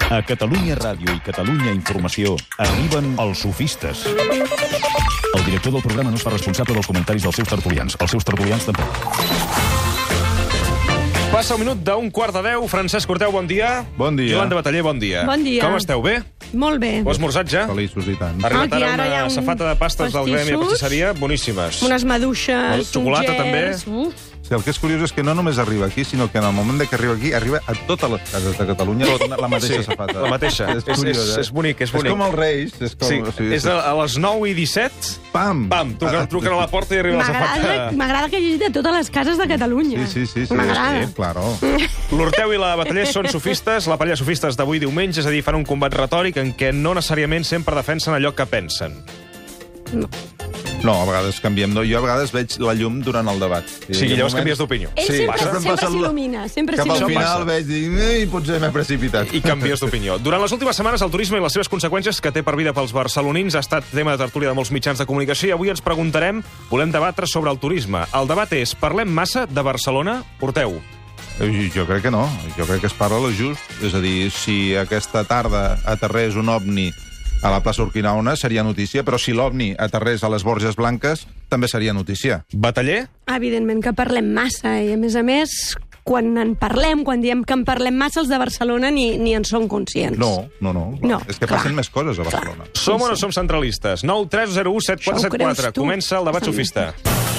A Catalunya Ràdio i Catalunya Informació arriben els sofistes. El director del programa no es fa responsable dels comentaris dels seus tertulians. Els seus tertulians tampoc. Passa un minut d'un 9:15. Francesc Corteu, bon dia. Bon dia. Jolanda Bataller, bon dia. Bon dia. Com esteu, bé? Molt bé. Ho has esmorzat ja? Feliços i tant. Ha arribat Aquí ara ara hi ha una un safata de pastes del gremi de pastisseria, boníssimes. Unes maduixes, Xocolata, uns gels. també. Sí, el que és curiós és que no només arriba aquí, sinó que en el moment que arriba aquí, arriba a totes les cases de Catalunya la mateixa safata. La mateixa. És curiós, És bonic, és bonic. És com els Reis. És com, Sí, és a les 9:17. Pam! Pam, truquen a la porta i arriba la safata. M'agrada que hagi dit de totes les cases de Catalunya. Sí. M'agrada. Sí, claro. L'Horteu i la Bataller són sofistes, la parella de sofistes d'avui diumenge, és a dir, fan un combat retòric en què no necessàriament sempre defensen allò que pensen. No, a vegades canviem. No? Jo a vegades veig la llum durant el debat. Sí, llavors canvies d'opinió. Ell Sí, sempre sempre em passa s'il·lumina, sempre Cap al Això s'il·lumina. passa. final veig i potser m'he precipitat. I canvies d'opinió. Durant les últimes setmanes, el turisme i les seves conseqüències que té per vida pels barcelonins ha estat tema de tertúlia de molts mitjans de comunicació i avui ens preguntarem, volem debatre sobre el turisme. El debat és, parlem massa de Barcelona? Horteu. Jo crec que no. Jo crec que es parla lo just. És a dir, si aquesta tarda aterrés un ovni a la plaça Urquinaona seria notícia, però si l'ovni aterrés a les Borges Blanques també seria notícia. Bataller? Evidentment que parlem massa i, a més, quan en parlem, quan diem que en parlem massa, els de Barcelona ni en són conscients. No. No, És que clar. passen més coses a Barcelona. Som o no som centralistes? 9 3 0 1 7 4 7 4. Comença el debat sofista.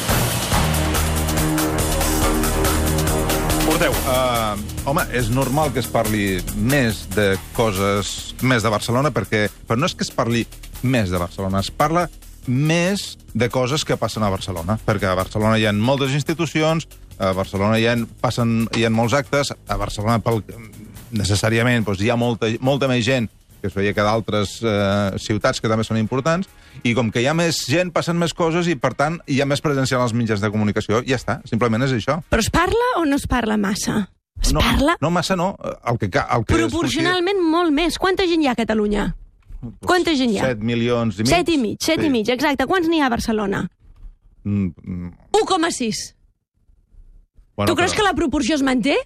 Horteu. Home, és normal que es parli més de coses, més de Barcelona, però no és que es parli més de Barcelona, es parla més de coses que passen a Barcelona, perquè a Barcelona hi ha moltes institucions, a Barcelona hi ha molts actes, a Barcelona necessàriament doncs, hi ha molta més gent que es veia que d'altres ciutats que també són importants, i com que hi ha més gent, passen més coses i, per tant, hi ha més presència en els mitjans de comunicació. Ja està, simplement és això. Però es parla o no es parla massa? Es parla No, massa no. El que proporcionalment molt més. Quanta gent hi ha a Catalunya? Quanta gent hi ha? 7 milions i mig. 7 i mig, exacte. Quants n'hi ha a Barcelona? 1,6. Bueno, Tu creus que la proporció es manté?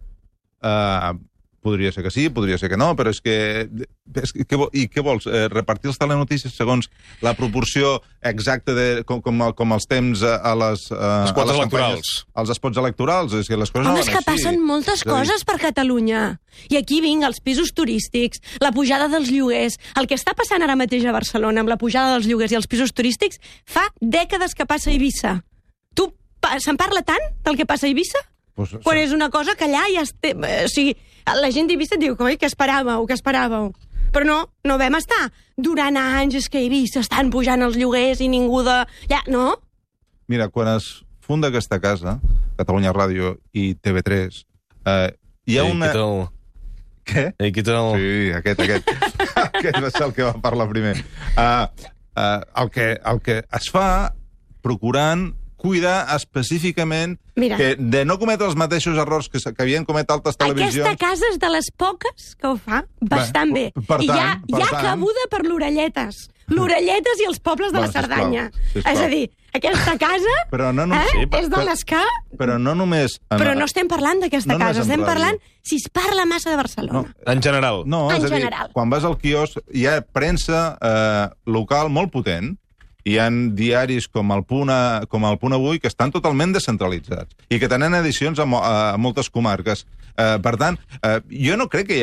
Podria ser que sí, podria ser que no, però és que... I què vols? Repartir els telenotícies segons la proporció exacta com els temps a les Espots electorals. Als espots electorals. És que les coses Home, no és van que així. passen moltes coses per Catalunya. I aquí vinc, els pisos turístics, la pujada dels lloguers. El que està passant ara mateix a Barcelona amb la pujada dels lloguers i els pisos turístics fa dècades que passa a Eivissa. Se'n parla tant del que passa a Eivissa? Pues, Quan és una cosa que allà ja... O sigui, la gent d'Eivissa et diu que esperàveu. Però no vam estar durant anys, és que a Eivissa estan pujant els lloguers i ningú de... Ja, no? Mira, quan es funda aquesta casa, Catalunya Ràdio i TV3, hi ha una... Què? Què tal? Sí, aquest. Aquest va ser el que va parlar primer. El que es fa procurant cuidar específicament de no cometre els mateixos errors que havien comès altres televisions. Aquesta casa és de les poques que ho fa bastant bé. I hi ha cabuda per l'Orelletes. L'Orelletes i els pobles de la Cerdanya. Sisplau. És a dir, aquesta casa és de les que... Però no només... Però no estem parlant d'aquesta casa, estem parlant si es parla massa de Barcelona. En general. No, és a dir, quan vas al quiosc hi ha premsa local molt potent, hi ha diaris com el Punt Avui que estan totalment descentralitzats i que tenen edicions a moltes comarques. Per tant, jo no crec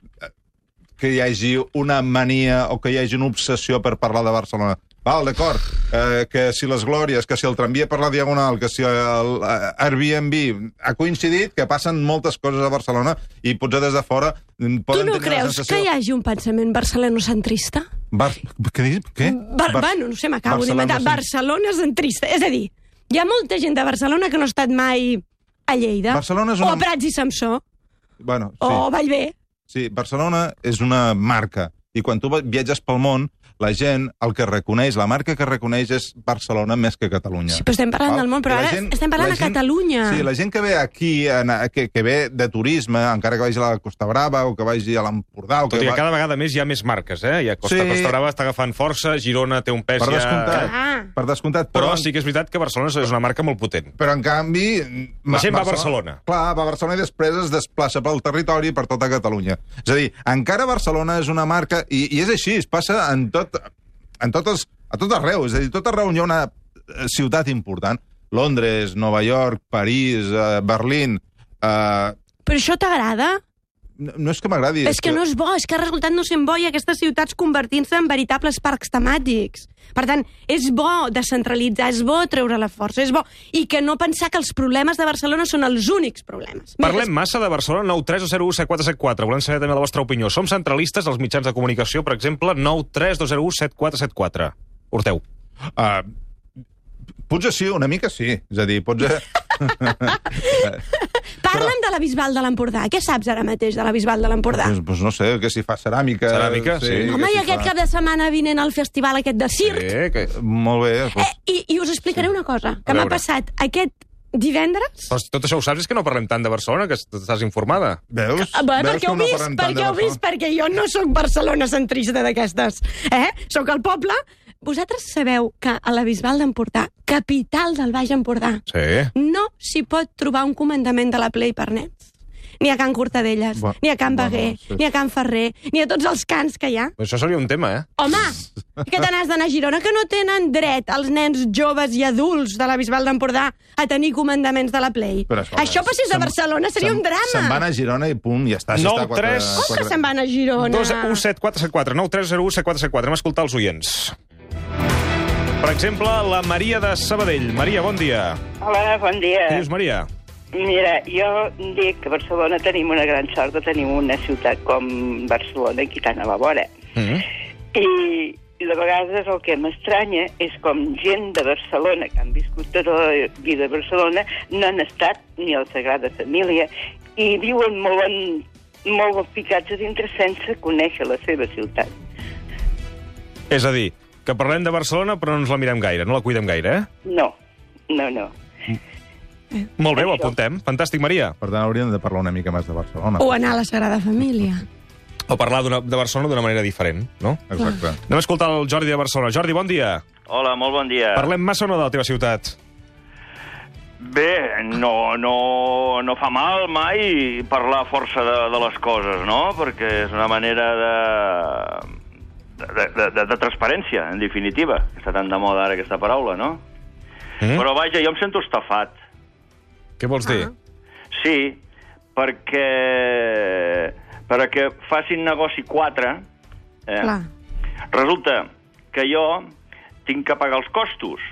que hi hagi una mania o que hi hagi una obsessió per parlar de Barcelona. Val, d'acord, que si les Glòries, que si el tramvia per la Diagonal, que si el Airbnb... Ha coincidit que passen moltes coses a Barcelona i potser des de fora poden Tu no tenir creus la sensació... que hi hagi un pensament barcelocentrista? Què dius? Què? Bueno, no sé, m'acabo d'inventar. Barcelona-centrista. És a dir, hi ha molta gent de Barcelona que no ha estat mai a Lleida. O a Prats i Samsó. Bueno, sí. O a Bellver. Sí, Barcelona és una marca. I quan tu viatges pel món, la gent, el que reconeix, la marca que reconeix és Barcelona més que Catalunya. Sí, però estem parlant del món, però ara estem parlant de Catalunya. Sí, la gent que ve aquí, que ve de turisme, encara que vagi a la Costa Brava o que vagi a l'Empordà... Tot i que cada vegada més hi ha més marques, eh? Ja Costa Brava està agafant força, Girona té un pes per descomptat. Però sí que és veritat que Barcelona és una marca molt potent. Però, en canvi... La gent va a Barcelona. Clar, va a Barcelona i després es desplaça pel territori per tota Catalunya. És a dir, encara Barcelona és una marca, i és així, es passa a tot arreu. És a dir, tot arreu hi ha una ciutat important. Londres, Nova York, París, Berlín... Però això t'agrada? No és que m'agradi. És que no és bo, és que ha resultat no sent bo i aquestes ciutats convertint-se en veritables parcs temàtics. Per tant, és bo descentralitzar, és bo treure la força, és bo... I que no pensar que els problemes de Barcelona són els únics problemes. Parlem massa de Barcelona, 932017474. Volem saber també la vostra opinió. Som centralistes als mitjans de comunicació, per exemple, 932017474. Horteu. Potser sí, una mica sí. És a dir, potser... Parla'm de la Bisbal de l'Empordà. Què saps ara mateix de la Bisbal de l'Empordà? Doncs no sé, que si fa ceràmica... Ceràmica, sí. Home, i aquest cap de setmana vinent al festival aquest de circ. Sí, molt bé. I us explicaré una cosa, que m'ha passat aquest divendres... Però tot això ho saps, és que no parlem tant de Barcelona, que estàs informada. Veus? Perquè heu vist, perquè jo no sóc Barcelona centrista d'aquestes. Sóc el poble... Vosaltres sabeu que a la Bisbal d'Empordà, capital del Baix Empordà, no s'hi pot trobar un comandament de la Play per nets? Ni a Can Cortadelles, ni a Can Baguer, ni a Can Ferrer, ni a tots els cants que hi ha. Això seria un tema, Home, que te n'has d'anar a Girona, que no tenen dret els nens joves i adults de la Bisbal d'Empordà a tenir comandaments de la Play. Això passés a Barcelona seria un drama. Se'n van a Girona i punt, ja està. Com que se'n van a Girona? 932017474, 932017474. Anem a escoltar els oients. Per exemple, la Maria de Sabadell. Maria, bon dia. Hola, bon dia. Què dius, Maria? Mira, jo dic que a Barcelona tenim una gran sort de tenir una ciutat com Barcelona aquí tan a la vora. I de vegades el que m'estranya és com gent de Barcelona, que han viscut tota la vida a Barcelona, no han estat ni a la Sagrada Família i viuen molt ficats a dintre sense conèixer la seva ciutat. És a dir, que parlem de Barcelona però no ens la mirem gaire, no la cuidem gaire, No. Molt bé, ho apuntem. Fantàstic, Maria. Per tant, hauríem de parlar una mica més de Barcelona. O anar a la Sagrada Família. O parlar de Barcelona d'una manera diferent, no? Exacte. Anem a escoltar el Jordi de Barcelona. Jordi, bon dia. Hola, molt bon dia. Parlem massa o no de la teva ciutat? Bé, no fa mal mai parlar força de les coses, no? Perquè és una manera de transparència, en definitiva. Està tan de moda ara aquesta paraula, no? Però vaja, jo em sento estafat. Què vols dir? Sí, perquè facin negoci 4, resulta que jo tinc que pagar els costos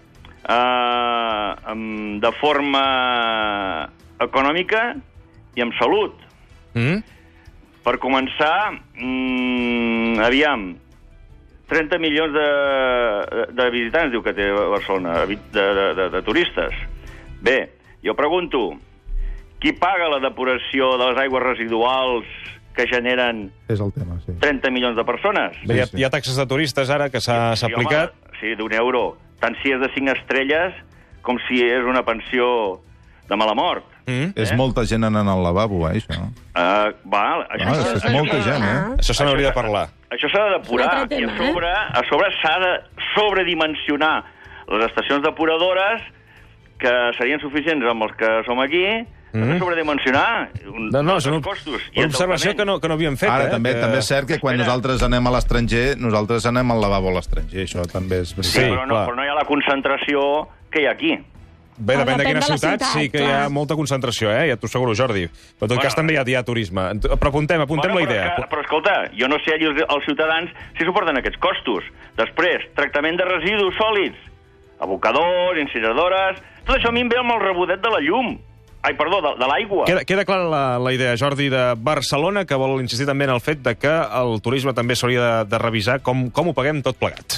de forma econòmica i amb salut. Per començar, aviam, 30 milions de visitants, diu que té Barcelona, de turistes. Bé, jo pregunto, qui paga la depuració de les aigües residuals que generen 30 milions de persones? Bé, hi ha taxes de turistes ara que s'ha aplicat. Sí, d'€1. Tant si és de 5 estrelles com si és una pensió de mala mort. És molta gent anant al lavabo, això. És molta gent, Això se n'hauria de parlar. Això s'ha de depurar. I a sobre s'ha de sobredimensionar les estacions depuradores, que serien suficients amb els que som aquí, s'ha de sobredimensionar els costos. Una observació que no havíem fet. Ara, també és cert que quan nosaltres anem a l'estranger, nosaltres anem al lavabo a l'estranger. Això també és veritat. Sí, però no hi ha la concentració que hi ha aquí. Bé, depèn de quina ciutat, sí que hi ha molta concentració, ja t'ho asseguro, Jordi. Però en tot cas també hi ha turisme. Però apuntem la idea. Però escolta, jo no sé els ciutadans si suporten aquests costos. Després, tractament de residus sòlids, abocadors, incineradores... Tot això a mi em ve amb el rebodet de la llum. Ai, perdó, de l'aigua. Queda clara la idea, Jordi, de Barcelona, que vol insistir també en el fet de que el turisme també s'hauria de revisar com ho paguem tot plegat.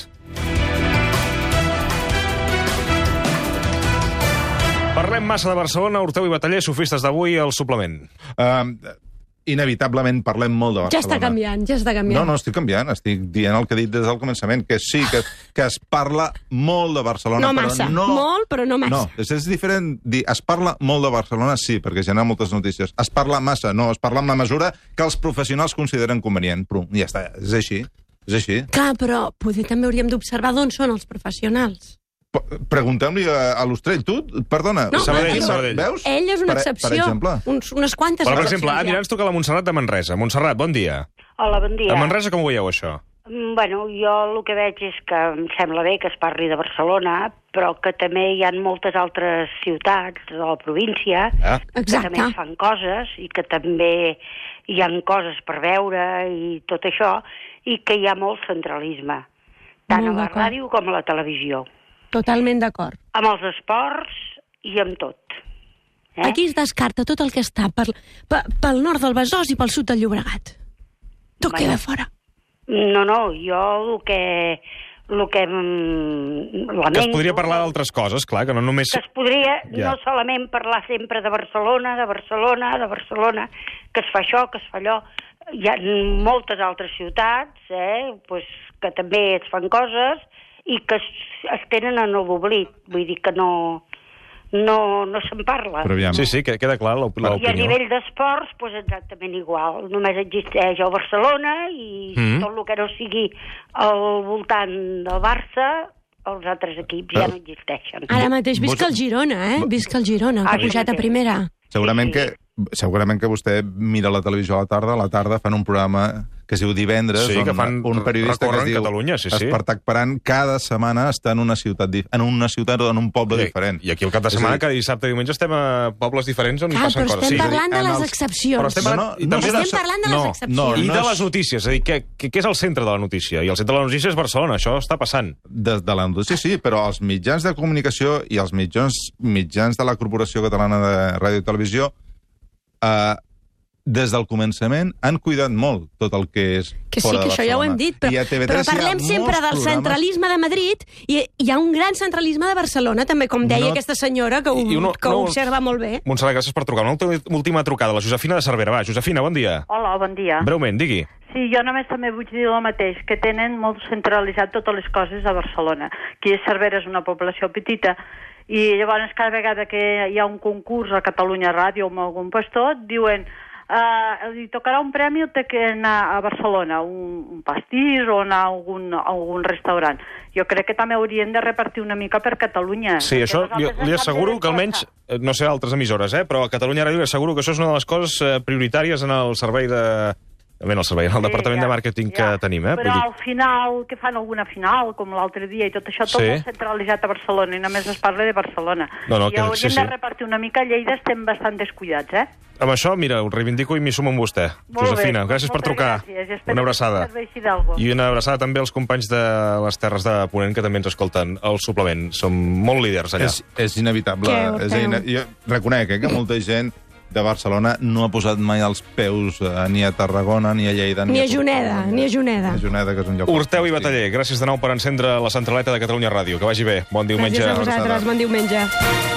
Parlem massa de Barcelona, Horteu i Bataller, sofistes d'avui, al suplement. inevitablement parlem molt de Ja està Barcelona. canviant, ja està canviant. No estic canviant, estic dient el que he dit des del començament, que sí, que es parla molt de Barcelona, No massa, però no... molt, però no massa. No, és diferent dir es parla molt de Barcelona, sí, perquè genera moltes notícies. Es parla massa, no, es parla amb la mesura que els professionals consideren convenient. Però ja està, és així. És així. Clar, però potser també hauríem d'observar d'on són els professionals. Preguntem-li a l'Ostrell. Tu, perdona, No, Sabadell. Veus? Ell és una excepció. Per exemple. Unes quantes Però, per exemple, excepcions mira, ens truca la Montserrat de Manresa. Montserrat, bon dia. Hola, bon dia. A Manresa com ho veieu, això? Bueno, jo el que veig és que em sembla bé que es parli de Barcelona, però que també hi ha moltes altres ciutats de la província que Exacte. també fan coses i que també hi ha coses per veure i tot això, i que hi ha molt centralisme, tant Molt a la d'acord. ràdio com a la televisió, Totalment d'acord. amb els esports i amb tot. Aquí es descarta tot el que està pel nord del Besòs i pel sud del Llobregat. Tot Bueno. queda fora. No, jo el que lamento... Que es podria parlar d'altres coses, clar, que no només... Que es podria Ja. no solament parlar sempre de Barcelona, que es fa això, que es fa allò. Hi ha moltes altres ciutats pues, que també es fan coses i que es tenen en l'oblit. Vull dir que no se'n parla. Però aviam, Sí, que queda clar l'opinió. I a nivell d'esports, pues exactament igual. Només existeix el Barcelona i tot el que no sigui al voltant del Barça, els altres equips ja no existeixen. Ara mateix visca el Girona, Visca el Girona, que ha pujat a primera. segurament que vostè mira la televisió a la tarda fan un programa que es diu Divendres, Sí, que fan un periodista que es recorren diu Catalunya, sí. Espartac Paran, cada setmana està en una ciutat o en un poble diferent. I aquí el cap de setmana, cada dissabte i diumenge, estem a pobles diferents on hi Clar, passen però coses. estem parlant de en les els- excepcions. Però estem parlant, i també Estem parlant de les excepcions. I no de és- les notícies, és a dir, què és el centre de la notícia? I el centre de la notícia és Barcelona, això està passant. De la notícia, sí, però els mitjans de comunicació i els mitjans de la Corporació Catalana de Ràdio i Televisió des del començament han cuidat molt tot el que és Que sí, fora que de això ja ho hem Barcelona. dit, I a TV3 però hi ha parlem molts sempre del programes- centralisme de Madrid i hi ha un gran centralisme de Barcelona, també, com deia No- aquesta senyora, que ho observa molt bé. Montserrat, gràcies per trucar. Una última trucada, la Josefina de Cervera. Va, Josefina, bon dia. Hola, bon dia. Breument, digui. Sí, jo només també vull dir el mateix, que tenen molt centralitzat totes les coses a Barcelona. Aquí a Cervera és una població petita i llavors cada vegada que hi ha un concurs a Catalunya Ràdio amb algun pastor, diuen li tocarà un premi o té que anar a Barcelona, un pastís o anar a algun restaurant. Jo crec que també haurien de repartir una mica per Catalunya. Sí, això li asseguro que almenys, no sé altres emissores, però a Catalunya Ràdio li asseguro que això és una de les coses prioritàries en el servei en el departament de màrqueting que tenim. Però al final, que fan alguna final, com l'altre dia, i tot això, tot molt centralitzat a Barcelona, i només es parla de Barcelona. I hauríem de repartir una mica. A Lleida estem bastant descuidats, Amb això, mira, ho reivindico i m'hi sumo amb vostè. Josefina, gràcies per trucar. Una abraçada. I una abraçada també als companys de les Terres de Ponent, que també ens escolten al suplement. Som molt líders allà. És inevitable. Jo reconec que molta gent de Barcelona no ha posat mai els peus ni a Tarragona, ni a Lleida, ni a Juneda. Ni a Juneda, que és un lloc... Horteu i Bataller, gràcies de nou per encendre la centraleta de Catalunya Ràdio. Que vagi bé. Bon diumenge. Gràcies a vosaltres. Bon diumenge.